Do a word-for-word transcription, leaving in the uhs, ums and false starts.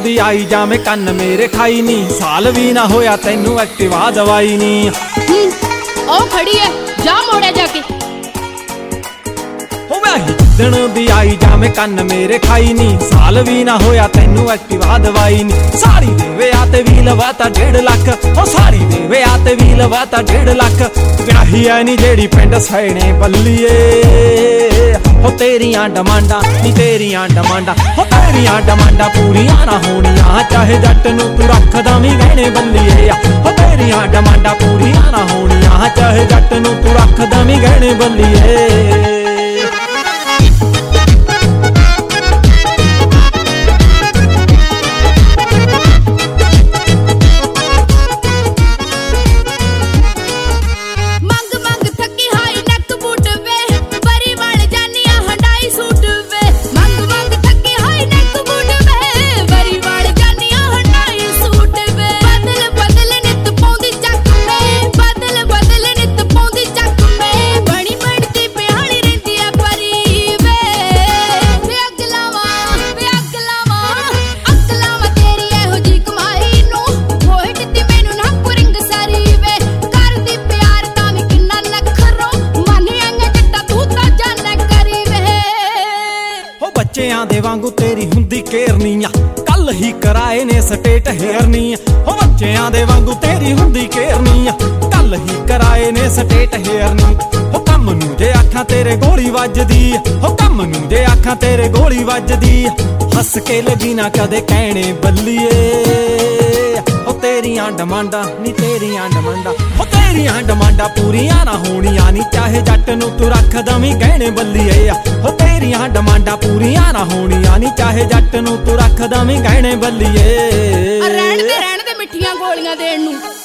ਦੀ ਆਈ ਜਾਵੇਂ ਕੰਨ ਮੇਰੇ ਖਾਈ ਨੀ, ਸਾਲ ਵੀ ਨਾ ਹੋਇਆ ਤੈਨੂੰ ਐਕਟਿਵਾ ਦਵਾਈ ਨੀ। ਉਹ ਖੜੀ ਐ, ਜਾ ਮੋੜਿਆ ਜਾ ਕੇ। ਹੋ ਵੈਹੀ ਜਿੱਦਣ ਦੀ ਆਈ ਜਾਵੇਂ ਕੰਨ ਮੇਰੇ ਖਾਈ ਨੀ, ਸਾਲ ਵੀ ਨਾ ਹੋਇਆ ਤੈਨੂੰ ਐਕਟਿਵਾ ਦਵਾਈ ਨੀ। ਸਾੜੀ ਦੇ ਵਿਆਹ ਤੇ ਵੀ ਲਵਾਤਾ ਡੇਢ ਲੱਖ, ਹੋ ਸਾੜੀ ਦੇ ਵਿਆਹ ਤੇ ਵੀ ਲਵਾਤਾ ਡੇਢ ਲੱਖ। ਵਿਆਹੀ ਐ ਨੀ ਜਿਹੜੀ ਪਿੰਡ ਸੈਣੇ ਬੱਲੀਏ, ਹੋ ਤੇਰੀਆਂ ਡਮਾਂਡਾਂ ਨੀ ਤੇਰੀਆਂ ਡਮਾਂਡਾਂ, ਹੋ ਤੇਰੀਆਂ ਡਮਾਂਡਾਂ ਪੂਰੀਆਂ ਨਾ ਹੋਣੀਆਂ, ਚਾਹੇ ਜੱਟ ਨੂੰ ਤੂੰ ਰੱਖਦਾ ਵੀ ਗਹਿਣੇ ਬੱਲੀਏ। ਹੋ ਤੇਰੀਆਂ ਡਮਾਂਡਾਂ ਪੂਰੀਆਂ ਨਾ ਹੋਣੀਆਂ, ਚਾਹੇ ਜੱਟ ਨੂੰ ਤੂੰ ਰੱਖਦਾ ਵੀ ਗਹਿਣੇ ਬੱਲੀਏ। ਬੱਚਿਆਂ ਦੇ ਵਾਂਗੂ ਤੇਰੀ ਹੁੰਦੀ ਕੇਰਨੀ ਆ, ਕੱਲ ਹੀ ਕਰਾਏ ਨੇ ਸਟੇਟ ਹੇਅਰਨੀ। ਹੋ ਬੱਚਿਆਂ ਦੇ ਵਾਂਗੂ ਤੇਰੀ ਹੁੰਦੀ ਕੇਰਨੀ ਆ, ਕੱਲ ਹੀ ਕਰਾਏ ਨੇ ਸਟੇਟ ਹੇਅਰਨੀ। ਹੋ ਕੰਮ ਨੂੰ ਜੇ ਆਖਾਂ ਤੇਰੇ ਗੋਲੀ ਵੱਜਦੀ, ਹੋ ਕੰਮ ਨੂੰ ਜੇ ਆਖਾਂ ਤੇਰੇ ਗੋਲੀ ਵੱਜਦੀ। ਹੱਸ ਕੇ ਲੱਗੀ ਨਾ ਕਦੇ ਕਹਿਣੇ ਬੱਲੀਏ, ਹੋ ਤੇਰੀਆਂ ਡਮਾਂਡਾਂ ਨੀ ਤੇਰੀਆਂ ਡਮਾਂਡਾਂ, ਹੋ ਤੇਰੀਆਂ ਡਮਾਂਡਾਂ ਪੂਰੀਆਂ ਨਾ ਹੋਣੀਆਂ ਨੀ, ਚਾਹੇ ਜੱਟ ਨੂੰ ਤੂੰ ਰੱਖਦਾ ਵੀ ਗਹਿਣੇ ਬੱਲੀਏ। ਹੋ ਤੇਰੀਆਂ ਡਮਾਂਡਾਂ ਪੂਰੀਆਂ ਨਾ ਹੋਣੀਆਂ ਨੀ, ਚਾਹੇ ਜੱਟ ਨੂੰ ਤੂੰ ਰੱਖਦਾ ਵੀ ਗਹਿਣੇ ਬੱਲੀਏ। ਰਹਿਣ ਦੇ ਰਹਿਣ ਦੇ ਮਿੱਠੀਆਂ ਗੋਲੀਆਂ ਦੇਣ ਨੂੰ।